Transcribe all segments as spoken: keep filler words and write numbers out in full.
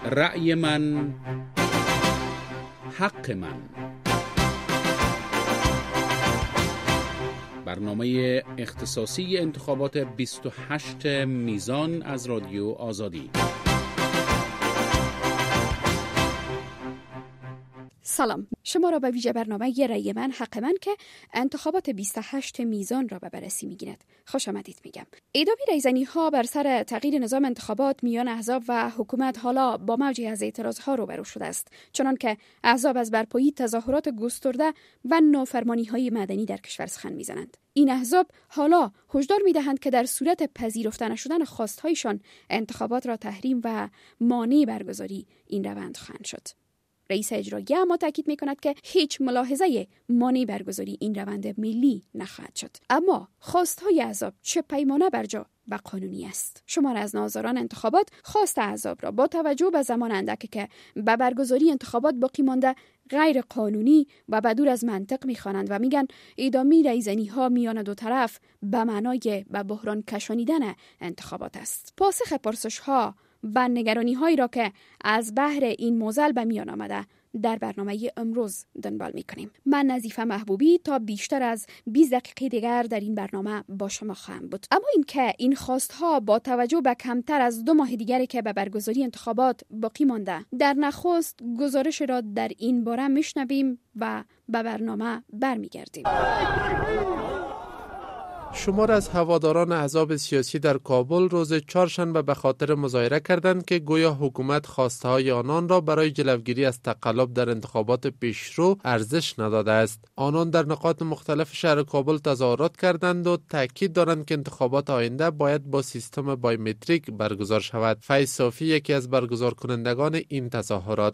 رأی من حق من. برنامه اختصاصی انتخابات بیست و هشت میزان از رادیو آزادی. سلام، شما را به ویژه برنامه ی رأی من حق من که انتخابات بیست و هشت میزان را به بررسی می‌گیرد خوش آمدید میگم. ادامه ریزنی ها بر سر تغییر نظام انتخابات میان احزاب و حکومت حالا با موجی از اعتراض ها روبرو شده است، چنان که احزاب از برپایی تظاهرات گسترده و نافرمانی های مدنی در کشور سخن میزنند. این احزاب حالا هشدار میدهند که در صورت پذیرفته نشدن خواستهایشان انتخابات را تحریم و مانع برگزاری این روند خواهند شد. رئیس اجرایی اما تاکید می‌کند که هیچ ملاحظه مانع برگزاری این روند ملی نخواهد شد. اما خواست‌های احزاب چه پیمانه برجا و قانونی است. شمار از ناظران انتخابات خواست احزاب را با توجه به زمان اندکی که به برگزاری انتخابات باقی مانده غیر قانونی و بدور از منطق می‌خوانند و میگن ادامه ریزنی‌ها میان دو طرف به معنای به بحران کشانیدن انتخابات است. پاسخ پرسش‌ها و نگرانی هایی را که از بحر این موزل به میان آمده در برنامه امروز دنبال می کنیم. من نظیفه محبوبی تا بیشتر از بیست دقیقه دیگر در این برنامه با شما خواهم بود. اما این که این خواستها با توجه به کمتر از دو ماه دیگری که به برگزاری انتخابات باقی مانده، در نخست گزارش را در این باره میشنویم و به برنامه برمیگردیم. شمار از هواداران احزاب سیاسی در کابل روز چهارشنبه به خاطر مظاهره کردند که گویا حکومت خواسته‌های آنان را برای جلوگیری از تقلب در انتخابات پیشرو ارزش نداده است. آنان در نقاط مختلف شهر کابل تظاهرات کردند و تاکید دارند که انتخابات آینده باید با سیستم بایومتریک برگزار شود. فیض صافی یکی از برگزار کنندگان این تظاهرات: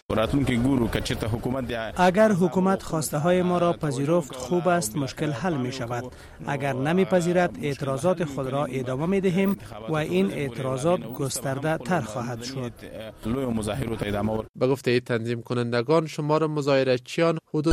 اگر حکومت خواسته ما را پذیرفت خوب است، مشکل حل می شود. اگر نمی پذیرد اعتراضات خود را ادامه می دهیم و این اعتراضات گسترده تر خواهد شد. به گفته تنظیم کنندگان شمار مظاهره‌چیان حدود